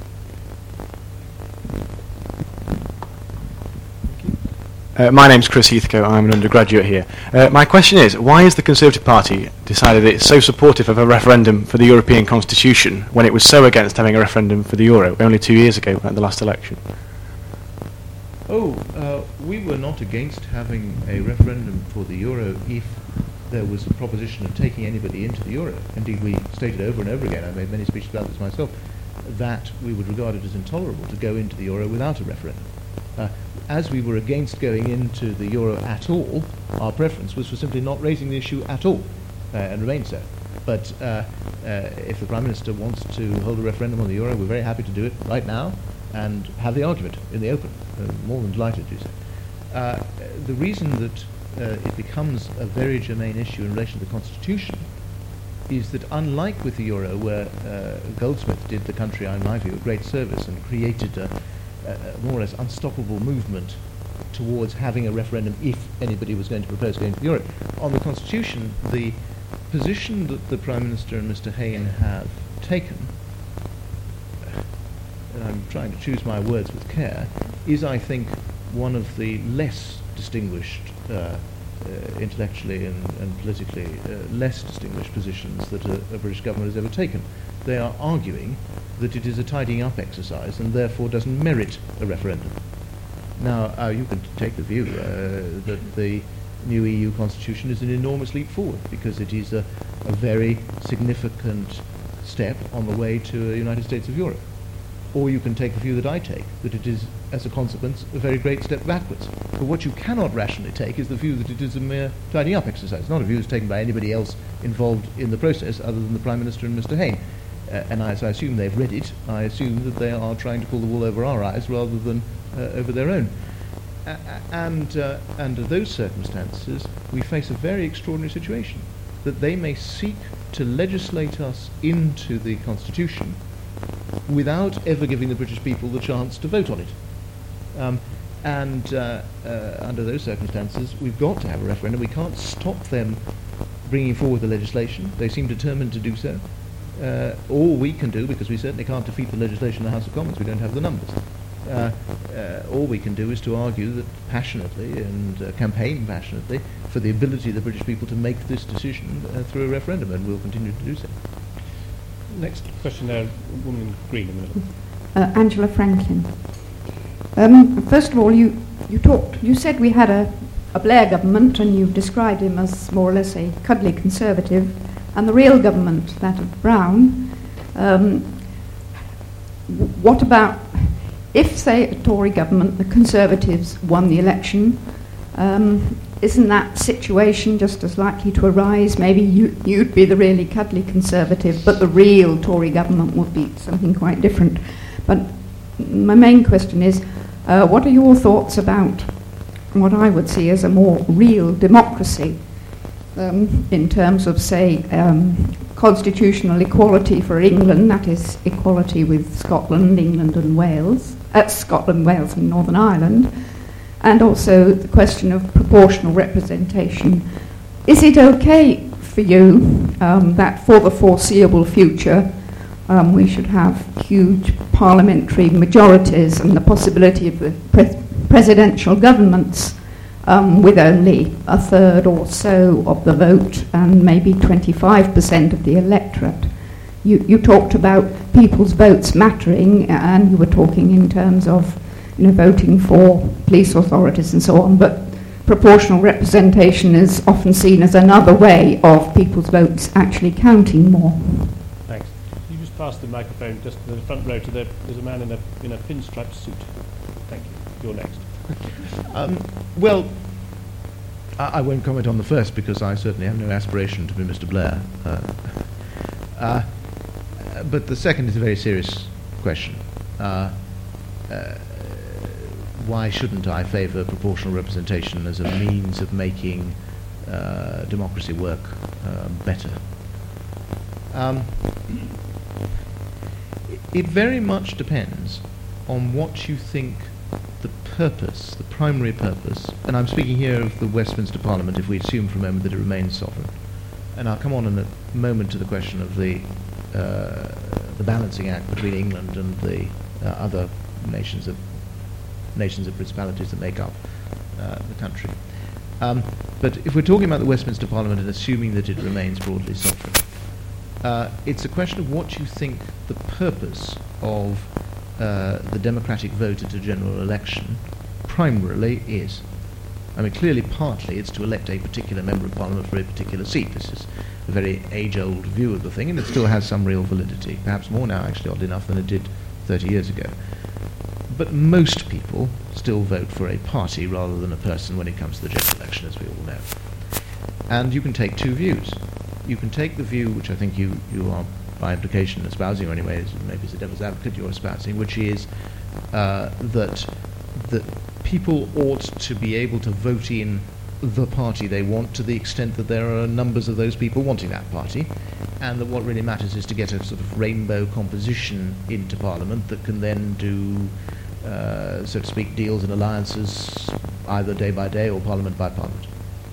My name's Chris Heathcote. I'm an undergraduate here. My question is, why has the Conservative Party decided it's so supportive of a referendum for the European Constitution when it was so against having a referendum for the euro only 2 years ago at the last election? We were not against having a referendum for the euro if there was a proposition of taking anybody into the euro. Indeed, we stated over and over again, I made many speeches about this myself, that we would regard it as intolerable to go into the euro without a referendum. As we were against going into the euro at all, our preference was for simply not raising the issue at all, and remain so. But if the Prime Minister wants to hold a referendum on the euro, we're very happy to do it right now and have the argument in the open. More than delighted to do so. The reason that it becomes a very germane issue in relation to the Constitution is that, unlike with the euro, where Goldsmith did the country, in my view, a great service and created a more or less unstoppable movement towards having a referendum if anybody was going to propose going to the euro. On the Constitution, the position that the Prime Minister and Mr. Hayne have taken, and I'm trying to choose my words with care, is, I think, one of the less distinguished, intellectually and politically, less distinguished positions that a British government has ever taken. They are arguing that it is a tidying up exercise and therefore doesn't merit a referendum. Now, you can take the view that the new EU constitution is an enormous leap forward, because it is a very significant step on the way to a United States of Europe. Or you can take the view that I take, that it is, as a consequence, a very great step backwards. But what you cannot rationally take is the view that it is a mere tidying up exercise. Not a view that's taken by anybody else involved in the process other than the Prime Minister and Mr. Hayne. And as I assume they've read it, I assume that they are trying to pull the wool over our eyes rather than over their own. And under those circumstances, we face a very extraordinary situation, that they may seek to legislate us into the Constitution without ever giving the British people the chance to vote on it. Under those circumstances, we've got to have a referendum. We can't stop them bringing forward the legislation. They seem determined to do so. All we can do, because we certainly can't defeat the legislation in the House of Commons, we don't have the numbers. All we can do is to argue that passionately and campaign passionately for the ability of the British people to make this decision through a referendum, and we'll continue to do so. Next question there, woman in green in the middle. Angela Franklin. First of all, you said we had a Blair government, and you've described him as more or less a cuddly Conservative, and the real government, that of Brown. What about if, say, a Tory government, the Conservatives won the election, isn't that situation just as likely to arise? Maybe you'd be the really cuddly Conservative, but the real Tory government would be something quite different. But my main question is, what are your thoughts about what I would see as a more real democracy in terms of, say, constitutional equality for England, that is equality with Scotland, England and Wales, Scotland, Wales and Northern Ireland, and also the question of proportional representation. Is it okay for you that for the foreseeable future we should have huge parliamentary majorities and the possibility of the presidential governments with only a third or so of the vote and maybe 25% of the electorate? You talked about people's votes mattering, and you were talking in terms of voting for police authorities and so on, but proportional representation is often seen as another way of people's votes actually counting more. Thanks. You just pass the microphone just to the front row to there's a man in a pinstripe suit. Thank you. You're next. Well, I won't comment on the first because I certainly have no aspiration to be Mr. Blair. But the second is a very serious question. why shouldn't I favour proportional representation as a means of making democracy work better? It very much depends on what you think the purpose, the primary purpose, and I'm speaking here of the Westminster Parliament if we assume for a moment that it remains sovereign. And I'll come on in a moment to the question of the balancing act between England and the other nations of principalities that make up the country. But if we're talking about the Westminster Parliament and assuming that it remains broadly sovereign, it's a question of what you think the purpose of the democratic vote at a general election primarily is. I mean, clearly, partly it's to elect a particular member of Parliament for a particular seat. This is a very age-old view of the thing, and it still has some real validity, perhaps more now, actually, oddly enough, than it did 30 years ago. But most people still vote for a party rather than a person when it comes to the general election, as we all know. And you can take two views. You can take the view, which I think you are, by implication, espousing, or anyway, maybe it's a devil's advocate you're espousing, which is that people ought to be able to vote in the party they want to the extent that there are numbers of those people wanting that party, and that what really matters is to get a sort of rainbow composition into Parliament that can then do, so to speak, deals and alliances either day by day or Parliament by Parliament.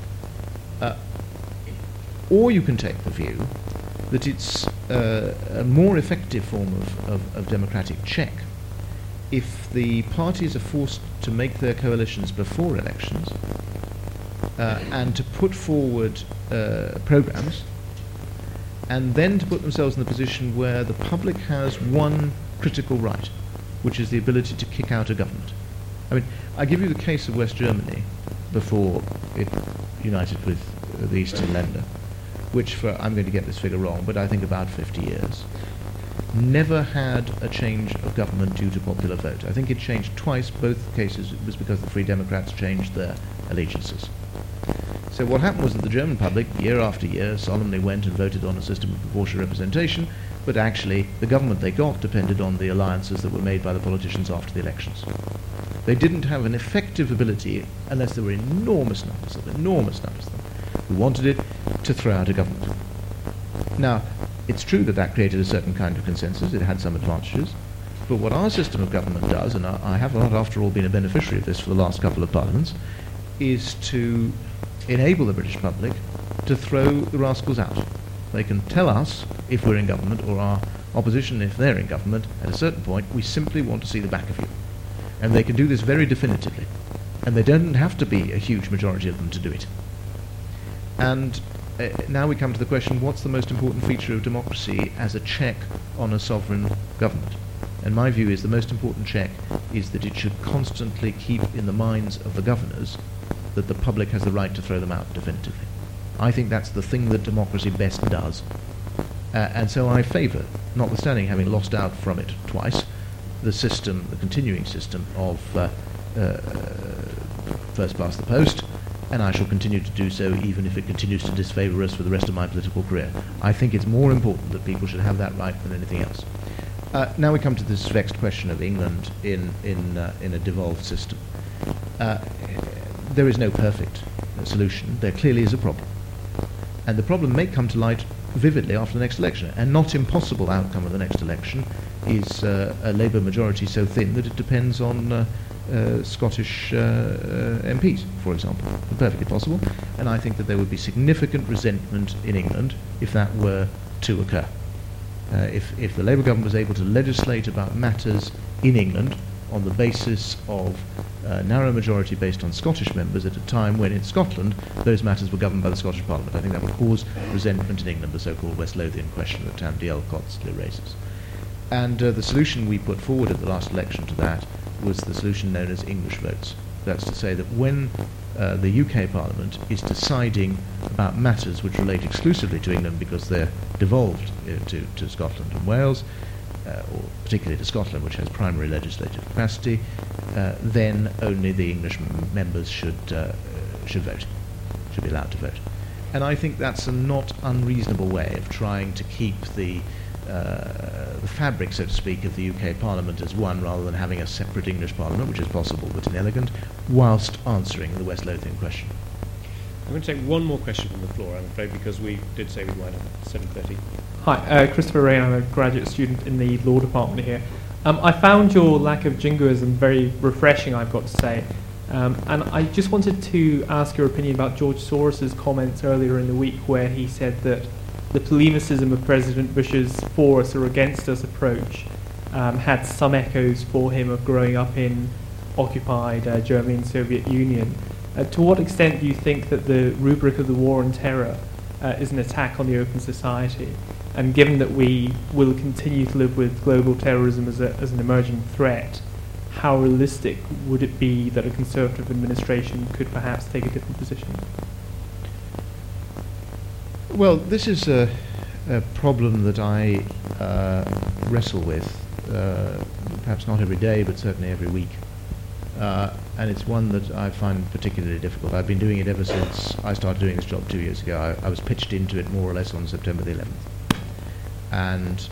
Or you can take the view that it's a more effective form of democratic check if the parties are forced to make their coalitions before elections and to put forward programs, and then to put themselves in the position where the public has one critical right, which is the ability to kick out a government. I mean, I give you the case of West Germany before it united with the Eastern Länder, which for, I'm going to get this figure wrong, but I think about 50 years, never had a change of government due to popular vote. I think it changed twice. Both cases it was because the Free Democrats changed their allegiances. So what happened was that the German public, year after year, solemnly went and voted on a system of proportional representation, but actually the government they got depended on the alliances that were made by the politicians after the elections. They didn't have an effective ability, unless there were enormous numbers of them, who wanted it, to throw out a government. Now, it's true that that created a certain kind of consensus. It had some advantages. But what our system of government does, and I have not, after all, been a beneficiary of this for the last couple of parliaments, is to enable the British public to throw the rascals out. They can tell us if we're in government, or our opposition if they're in government, at a certain point, we simply want to see the back of you. And they can do this very definitively. And they don't have to be a huge majority of them to do it. And now we come to the question, what's the most important feature of democracy as a check on a sovereign government? And my view is the most important check is that it should constantly keep in the minds of the governors that the public has the right to throw them out definitively. I think that's the thing that democracy best does. And so I favour, notwithstanding having lost out from it twice, the system, the continuing system of first past the post, and I shall continue to do so even if it continues to disfavour us for the rest of my political career. I think it's more important that people should have that right than anything else. Now we come to this vexed question of England in a devolved system. There is no perfect solution. There clearly is a problem. And the problem may come to light vividly after the next election. A not impossible outcome of the next election is a Labour majority so thin that it depends on Scottish MPs, for example. Perfectly possible. And I think that there would be significant resentment in England if that were to occur. If the Labour government was able to legislate about matters in England on the basis of narrow majority based on Scottish members at a time when in Scotland those matters were governed by the Scottish Parliament, I think that would cause resentment in England, the so-called West Lothian question that Tam Dalyell constantly raises. And the solution we put forward at the last election to that was the solution known as English votes. That's to say that when the UK Parliament is deciding about matters which relate exclusively to England because they're devolved to Scotland and Wales, or particularly to Scotland, which has primary legislative capacity, then only the English members should vote, should be allowed to vote. And I think that's a not unreasonable way of trying to keep the the fabric, so to speak, of the UK Parliament as one, rather than having a separate English Parliament, which is possible but inelegant, whilst answering the West Lothian question. I'm going to take one more question from the floor, I'm afraid, because we did say we'd wind up at 7:30. Hi, Christopher Ray. I'm a graduate student in the law department here. I found your lack of jingoism very refreshing, I've got to say. And I just wanted to ask your opinion about George Soros's comments earlier in the week, where he said that the polemicism of President Bush's for us or against us approach had some echoes for him of growing up in occupied Germany and Soviet Union. To what extent do you think that the rubric of the war on terror is an attack on the open society? And given that we will continue to live with global terrorism as an emerging threat, how realistic would it be that a Conservative administration could perhaps take a different position? Well, this is a problem that I wrestle with, perhaps not every day, but certainly every week. And it's one that I find particularly difficult. I've been doing it ever since I started doing this job 2 years ago. I was pitched into it more or less on September the 11th. And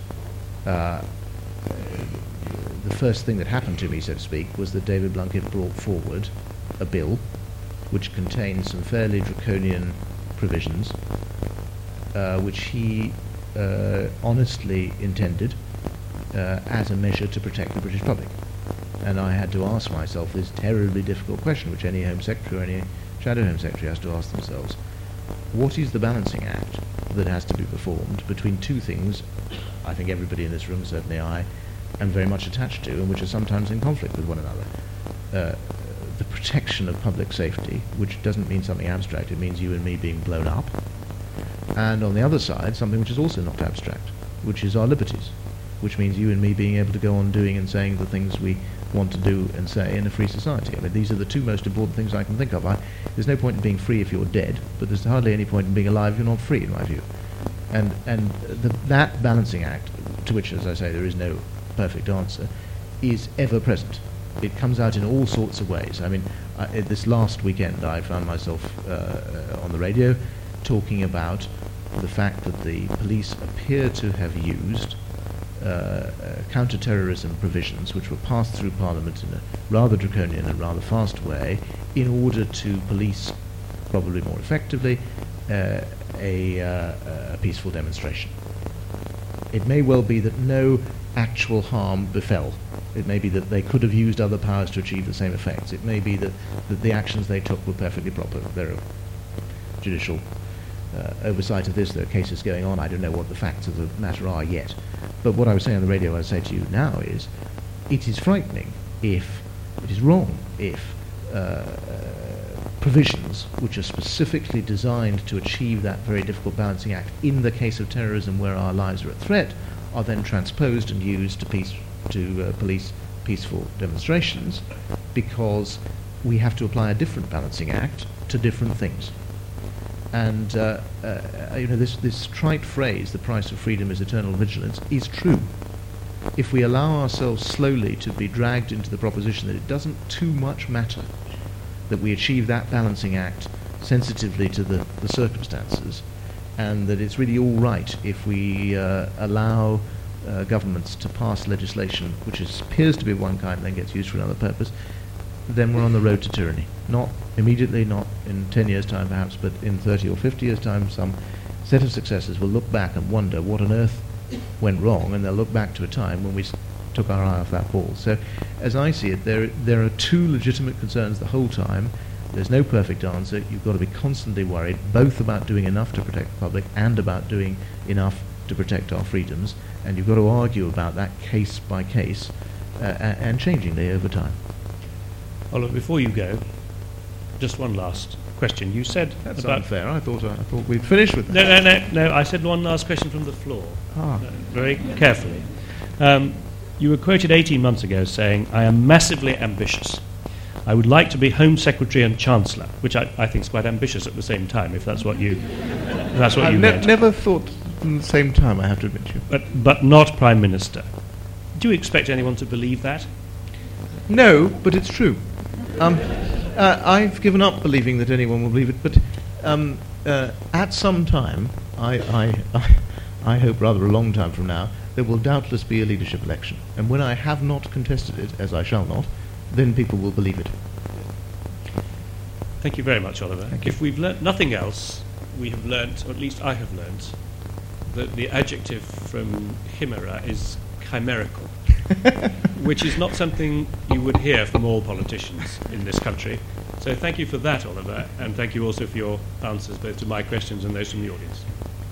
the first thing that happened to me, so to speak, was that David Blunkett brought forward a bill which contained some fairly draconian provisions, which he honestly intended as a measure to protect the British public. And I had to ask myself this terribly difficult question, which any Home Secretary or any Shadow Home Secretary has to ask themselves. What is the balancing act that has to be performed between two things I think everybody in this room, certainly I, am very much attached to, and which are sometimes in conflict with one another? The protection of public safety, which doesn't mean something abstract, it means you and me being blown up. And on the other side, something which is also not abstract, which is our liberties, which means you and me being able to go on doing and saying the things we want to do and say in a free society. I mean, these are the two most important things I can think of. There's no point in being free if you're dead, but there's hardly any point in being alive if you're not free, in my view. And that balancing act, to which, as I say, there is no perfect answer, is ever present. It comes out in all sorts of ways. I mean, this last weekend I found myself on the radio talking about the fact that the police appear to have used counter-terrorism provisions which were passed through Parliament in a rather draconian and rather fast way in order to police, probably more effectively, a peaceful demonstration. It may well be that no actual harm befell. It may be that they could have used other powers to achieve the same effects. It may be that the actions they took were perfectly proper. There are judicial oversight of this. There are cases going on. I don't know what the facts of the matter are yet. But what I was saying on the radio, I say to you now, is it is frightening if, it is wrong if provisions which are specifically designed to achieve that very difficult balancing act in the case of terrorism where our lives are at threat are then transposed and used to police peaceful demonstrations, because we have to apply a different balancing act to different things. And this trite phrase, the price of freedom is eternal vigilance, is true. If we allow ourselves slowly to be dragged into the proposition that it doesn't too much matter that we achieve that balancing act sensitively to the circumstances, and that it's really all right if we allow governments to pass legislation which appears to be one kind and then gets used for another purpose, then we're on the road to tyranny. Not immediately, not in 10 years' time perhaps, but in 30 or 50 years' time, some set of successors will look back and wonder what on earth went wrong, and they'll look back to a time when we took our eye off that ball. So, as I see it, there are two legitimate concerns the whole time. There's no perfect answer. You've got to be constantly worried, both about doing enough to protect the public and about doing enough to protect our freedoms, and you've got to argue about that case by case and changingly over time. Oliver, before you go, just one last question. You said that's about unfair. I thought we'd finished with that. No. I said one last question from the floor. Very carefully. You were quoted 18 months ago saying, "I am massively ambitious. I would like to be Home Secretary and Chancellor," which I think is quite ambitious at the same time, if that's what you meant. Never thought at the same time, I have to admit to you. But not Prime Minister. Do you expect anyone to believe that? No, but it's true. I've given up believing that anyone will believe it, but at some time, I hope rather a long time from now, there will doubtless be a leadership election. And when I have not contested it, as I shall not, then people will believe it. Thank you very much, Oliver. Thank you. If we've learnt nothing else, we have learnt, or at least I have learnt, that the adjective from Chimera is chimerical, which is not something you would hear from all politicians in this country. So thank you for that, Oliver, and thank you also for your answers both to my questions and those from the audience.